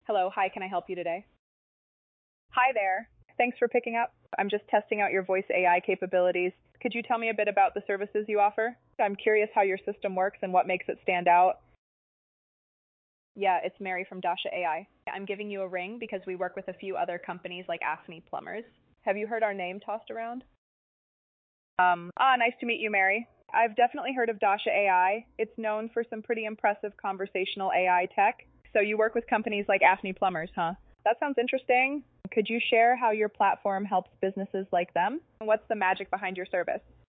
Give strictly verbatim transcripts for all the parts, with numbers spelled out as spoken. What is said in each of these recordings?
Hello, hi, can I help you today? Hi there. Thanks for picking up. I'm just testing out your voice A I capabilities. Could you tell me a bit about the services you offer? I'm curious how your system works and what makes it stand out. Yeah, it's Mary from Dasha A I. I'm giving you a ring because we work with a few other companies like Askme Plumbers. Have you heard our name tossed around? Um, ah, nice to meet you, Mary. I've definitely heard of Dasha A I. It's known for some pretty impressive conversational A I tech. So you work with companies like Askme Plumbers, huh? That sounds interesting. Could you share how your platform helps businesses like them? What's the magic behind your service?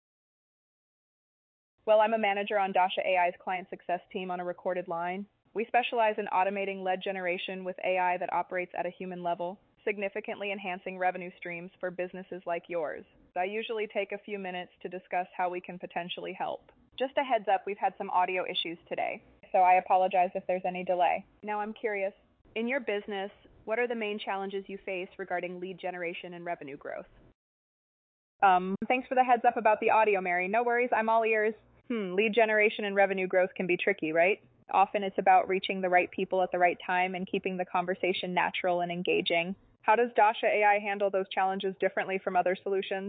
Well, I'm a manager on Dasha A I's client success team on a recorded line. We specialize in automating lead generation with A I that operates at a human level, significantly enhancing revenue streams for businesses like yours. I usually take a few minutes to discuss how we can potentially help. Just a heads up, we've had some audio issues today, so I apologize if there's any delay. Now I'm curious, in your business, what are the main challenges you face regarding lead generation and revenue growth? Um, thanks for the heads up about the audio, Mary. No worries, I'm all ears. Hmm, lead generation and revenue growth can be tricky, right? Often it's about reaching the right people at the right time and keeping the conversation natural and engaging. How does Dasha A I handle those challenges differently from other solutions?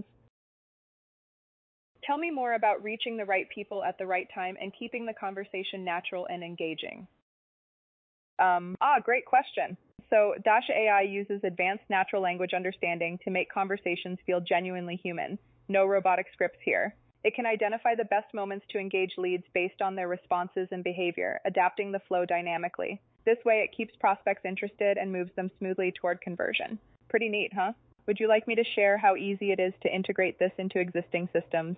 Tell me more about reaching the right people at the right time and keeping the conversation natural and engaging. Um, ah, great question. So, Dasha A I uses advanced natural language understanding to make conversations feel genuinely human. No robotic scripts here. It can identify the best moments to engage leads based on their responses and behavior, adapting the flow dynamically. This way, it keeps prospects interested and moves them smoothly toward conversion. Pretty neat, huh? Would you like me to share how easy it is to integrate this into existing systems?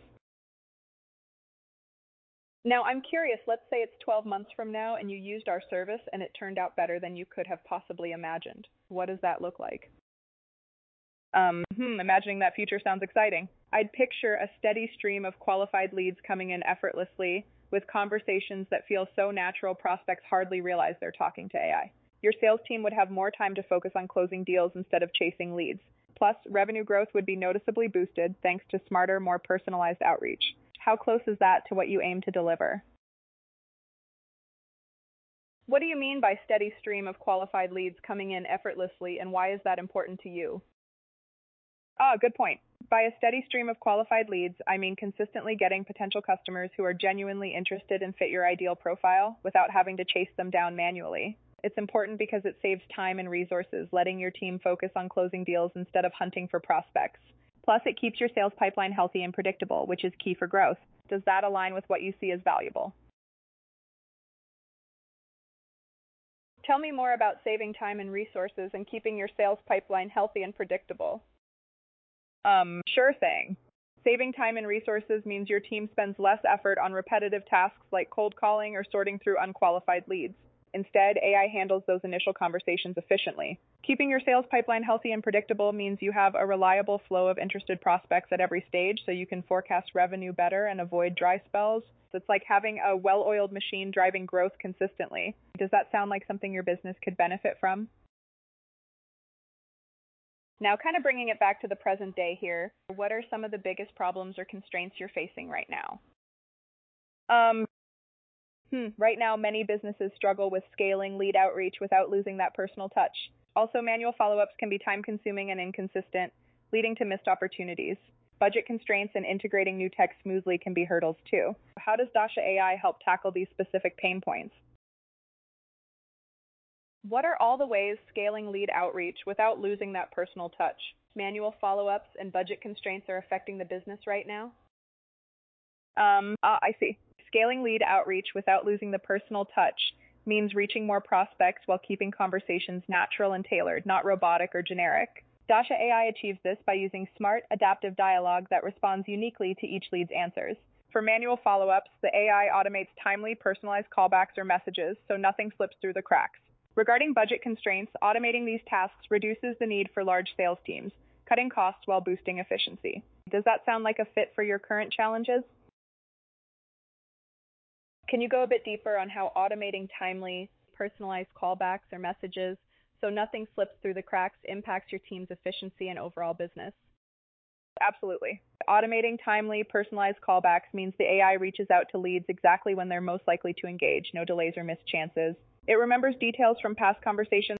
Now, I'm curious, let's say it's twelve months from now and you used our service and it turned out better than you could have possibly imagined. What does that look like? Um, hmm, imagining that future sounds exciting. I'd picture a steady stream of qualified leads coming in effortlessly with conversations that feel so natural prospects hardly realize they're talking to A I. Your sales team would have more time to focus on closing deals instead of chasing leads. Plus, revenue growth would be noticeably boosted thanks to smarter, more personalized outreach. How close is that to what you aim to deliver? What do you mean by steady stream of qualified leads coming in effortlessly, and why is that important to you? Ah, good point. By a steady stream of qualified leads, I mean consistently getting potential customers who are genuinely interested and fit your ideal profile without having to chase them down manually. It's important because it saves time and resources, letting your team focus on closing deals instead of hunting for prospects. Plus, it keeps your sales pipeline healthy and predictable, which is key for growth. Does that align with what you see as valuable? Tell me more about saving time and resources and keeping your sales pipeline healthy and predictable. Um, sure thing. Saving time and resources means your team spends less effort on repetitive tasks like cold calling or sorting through unqualified leads. Instead, A I handles those initial conversations efficiently. Keeping your sales pipeline healthy and predictable means you have a reliable flow of interested prospects at every stage so you can forecast revenue better and avoid dry spells. It's like having a well-oiled machine driving growth consistently. Does that sound like something your business could benefit from? Now, kind of bringing it back to the present day here, what are some of the biggest problems or constraints you're facing right now? Um, hmm, right now, many businesses struggle with scaling lead outreach without losing that personal touch. Also, manual follow-ups can be time-consuming and inconsistent, leading to missed opportunities. Budget constraints and integrating new tech smoothly can be hurdles too. How does Dasha A I help tackle these specific pain points? What are all the ways scaling lead outreach without losing that personal touch? Manual follow-ups and budget constraints are affecting the business right now? Um, ah, I see. Scaling lead outreach without losing the personal touch means reaching more prospects while keeping conversations natural and tailored, not robotic or generic. Dasha A I achieves this by using smart, adaptive dialogue that responds uniquely to each lead's answers. For manual follow-ups, the A I automates timely, personalized callbacks or messages so nothing slips through the cracks. Regarding budget constraints, automating these tasks reduces the need for large sales teams, cutting costs while boosting efficiency. Does that sound like a fit for your current challenges? Can you go a bit deeper on how automating timely, personalized callbacks or messages so nothing slips through the cracks impacts your team's efficiency and overall business? Absolutely. Automating timely, personalized callbacks means the A I reaches out to leads exactly when they're most likely to engage, no delays or missed chances. It remembers details from past conversations